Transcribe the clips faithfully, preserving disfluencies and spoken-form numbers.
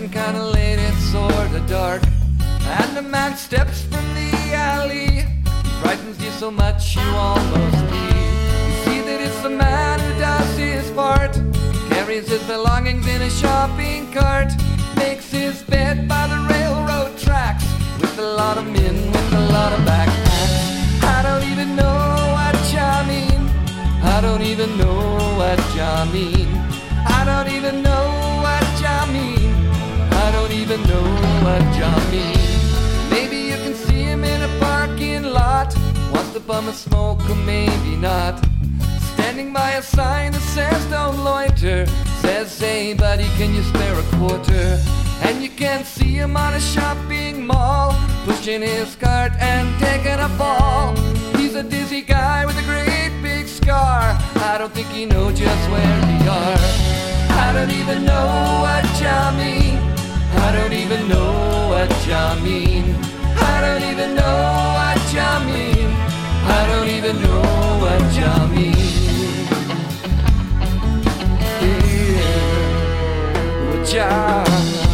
getting kinda late, it's sorta dark, and a man steps from the alley. He frightens you so much you almost leave. You see that it's the man who does his part, carries his belongings in a shopping cart, makes his bed by the railroad tracks, with a lot of men, with a lot of backpacks. I don't even know what ya mean, I don't even know what ya mean, I don't even know what ya mean, I don't even know what ya mean. Maybe you can see him in a parking lot, wants to bum a smoke or maybe not, standing by a sign that says don't loiter, says hey buddy can you spare a quarter. And you can see him on a shopping mall, pushing his cart and taking a fall. He's a dizzy guy with a great big scar, I don't think he knows just where he are. I don't even know what ya mean, I don't even know what ya mean, I don't even know what ya mean, I don't even know what ya mean. Yeah, what ya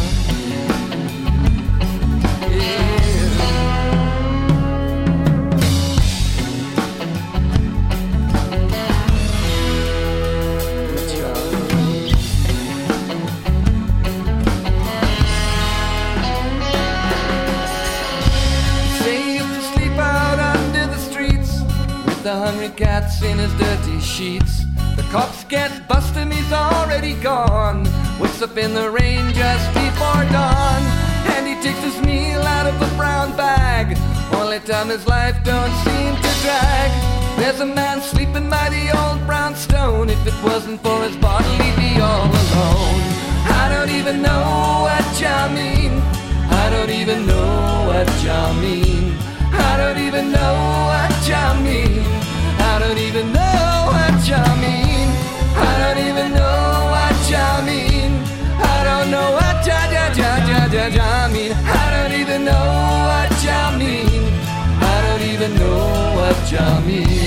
the hungry cats in his dirty sheets. The cops can't bust him, he's already gone. Wakes up in the rain just before dawn, and he takes his meal out of a brown bag. Only time his life don't seem to drag. There's a man sleeping by the old brownstone. If it wasn't for his bottle, he'd be all alone. I don't even know what ya mean, I don't even know what ya mean, I don't even know what ya mean, I don't even know what ya mean, I don't even know what ya mean, I don't know what ya ya ya ya ya ya mean, I don't even know what ya mean, I don't even know what ya mean.